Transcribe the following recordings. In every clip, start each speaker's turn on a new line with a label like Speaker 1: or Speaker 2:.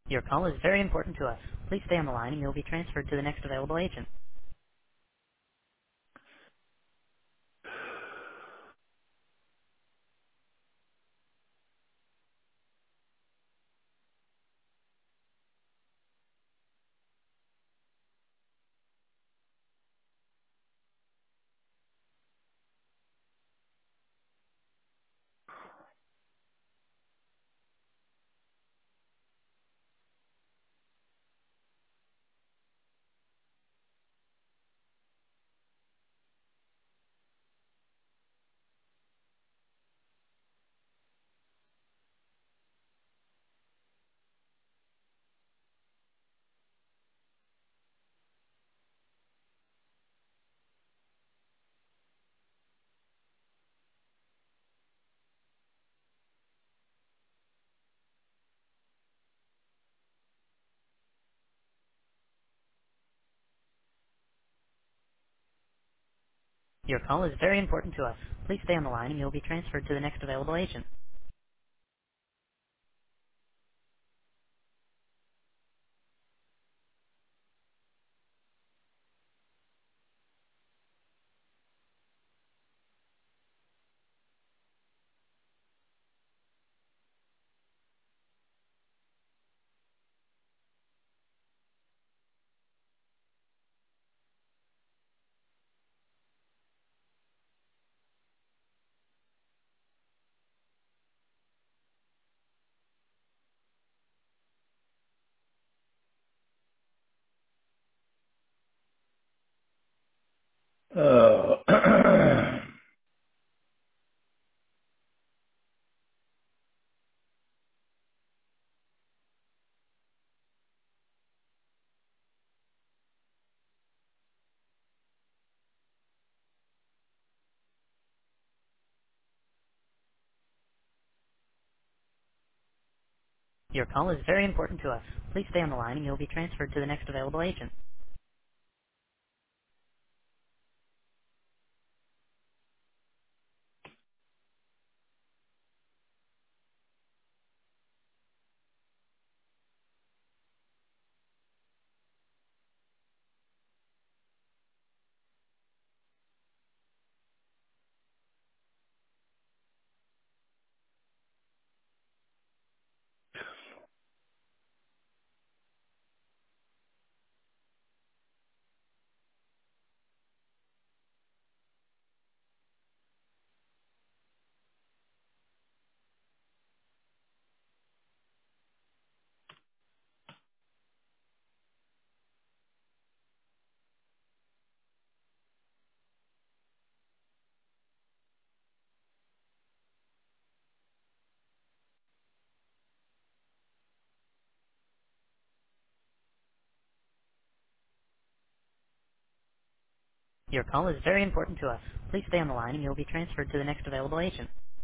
Speaker 1: Your call is very important to us. Please stay on the line and you'll be transferred to the next available agent. Your call is very important to us. Please stay on the line and you'll be transferred to the next available agent.
Speaker 2: Uh,
Speaker 1: Your call is very important to us. Please stay on the line and you'll be transferred to the next available agent. Your call is very important to us. Please stay on the line and you'll be transferred to the next available agent.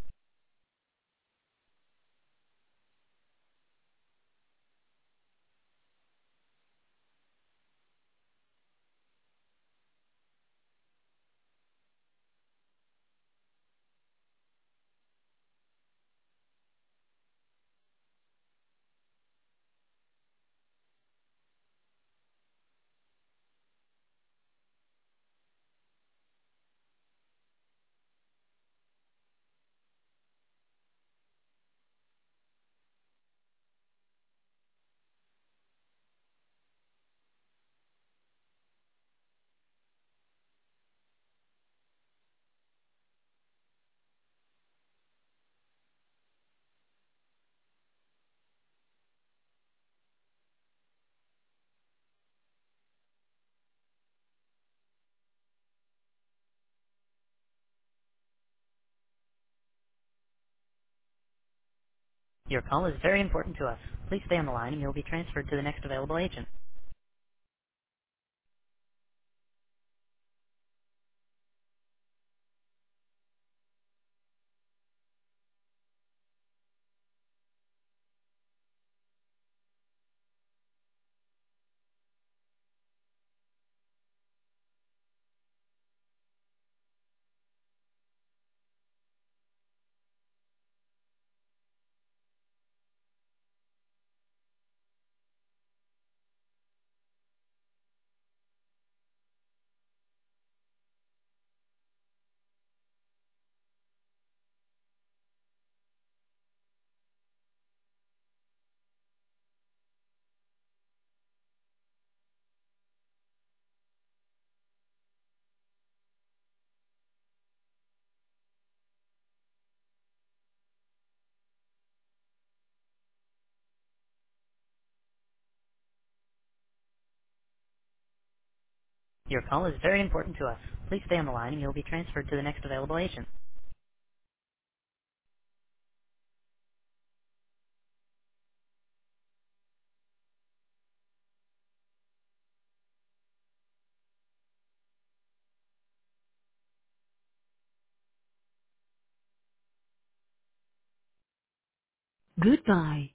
Speaker 1: Your call is very important to us. Please stay on the line and you'll be transferred to the next available agent. Your call is very important to us. Please stay on the line and you'll be transferred to the next available agent. Goodbye.